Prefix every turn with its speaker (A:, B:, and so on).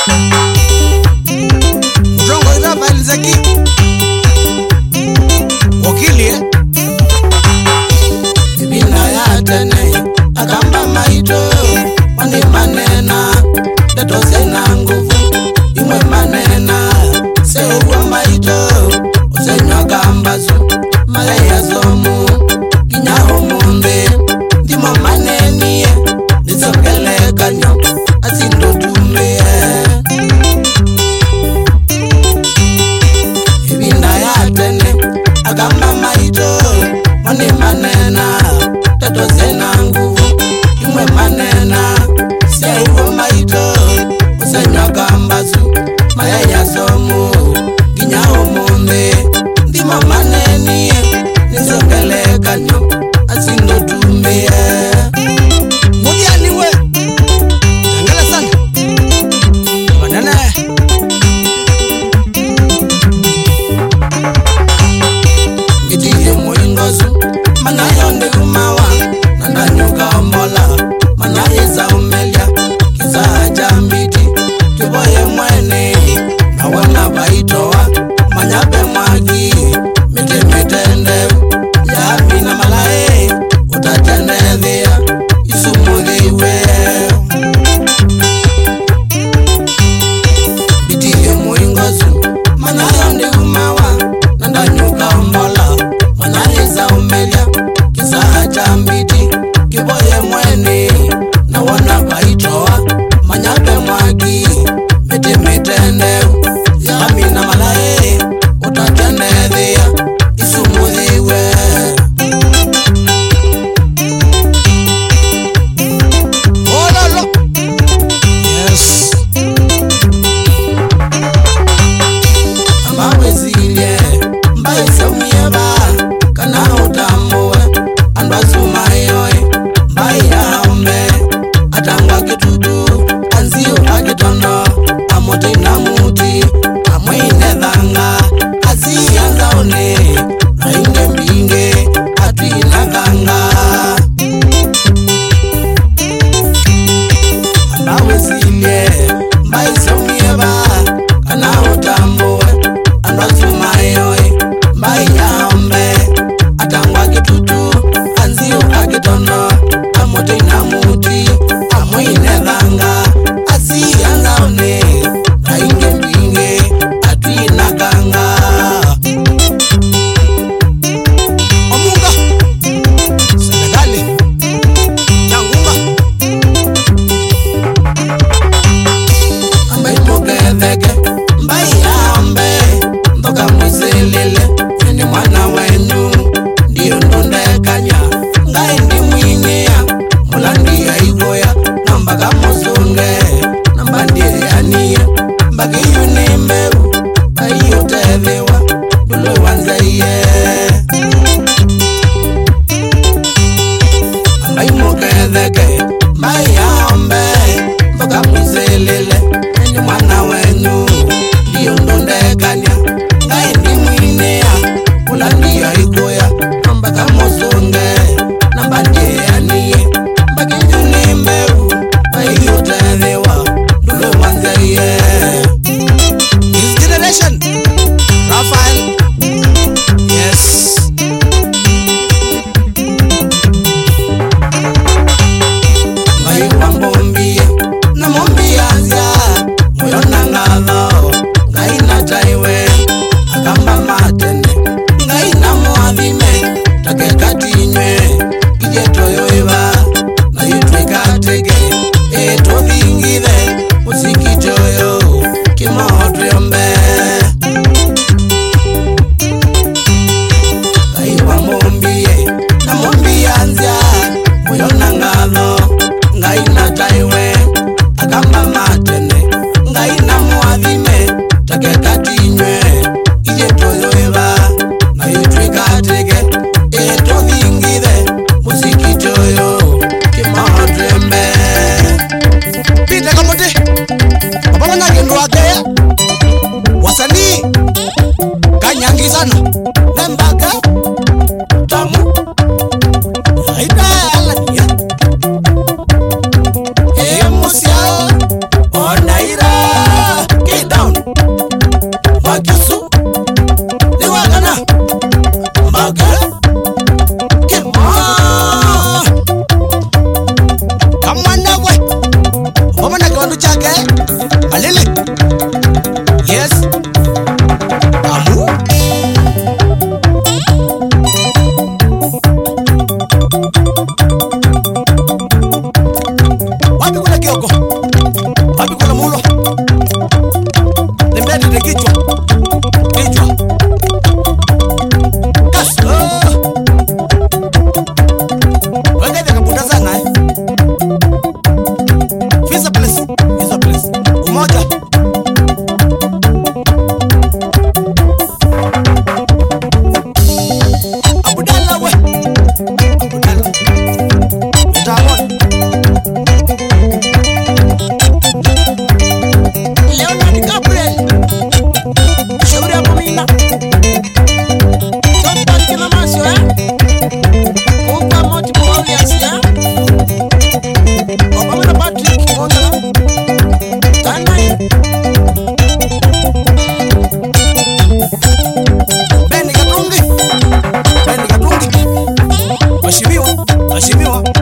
A: Mtongo ira faili zaki wakili ibina ya tene akamba maito wani manena deto sena nguvu imwe manena sewa maito usenywa kambazo malaya zomu kinyaho mumbe ndimo manenie nizongelekanyo asindo tumbe ibina ya tene akamba maito wani manena deto sena nguvu imwe manena sewa maito usenywa kambazo malaya zomu kinyaho mumbe ndimo manenie nizongelekanyo asindo tumbe mudianiwe tangala sana banana ngitiye muingozu manayonde umawa nandanyuka mbola manayeza umelia kiza jambiti kiboye mwene nawana baitoa manyabe mwagi mitende ya mina malae utatendethia isumuliwe bitiye muingozu manayonde umawa nandanyuka mbola manayeza umelia kisa chambiti kiboye mwene nawana baitoa manyabe mwagi mitende ya mina malae utatendethia isumuliwe ololo yes ambawezilie mbaisaumieba kana utambuwe andwasumayoe mbaiyaombe atangwa kitudu anzio akitono amote namuti amwinethanga asiyanzaone nainde mbinge atwinakanga andawesilie mbaisomieba kana utambuwe andwasumayoe mbaiyaombe atangwa kitutu anzio akitono amote namuti amwinethanga asiyanzaone nainde mbinge atwinakanga omunga Senegali nyangunga ambai moketheke mbai ambe ndoka mwiselele ni mwana wenyu ndio ndondekanya ngai ndi mwinyia mulandi ya igoya nambaka muzunge nambandiriania mbaki yunimberu bayotethewa dule wanzaiye ambai moketheke mbai ambe ndoka mwiselele ni mwana wenyu ndio ndondekanya ngai ndi mwinyia mulandi ya igoya nambaka muzunge nambandiriania mbaki yunimberu bayotethewa dule wanzaiye His generation Raphael yes ngai wambombie na mombianza Kitundu chake Malili. Yes. Amu. Wapi kuna Kioko? Wapi kuna Mulo? Nimbete kichwa. Kichwa. Kas. Wengine kapunda sana eh. Visa place. Visa place. Umoja. Abudala we. Abudala. Mtawon. Leonard Gabriel. Shauri hapo mina. Toto kina masio eh. Kupa moti kwa uliasia. Obama Patrick Ongala. Tanai. Beni Katungi. Beni Katungi. Washimiwa. Washimiwa.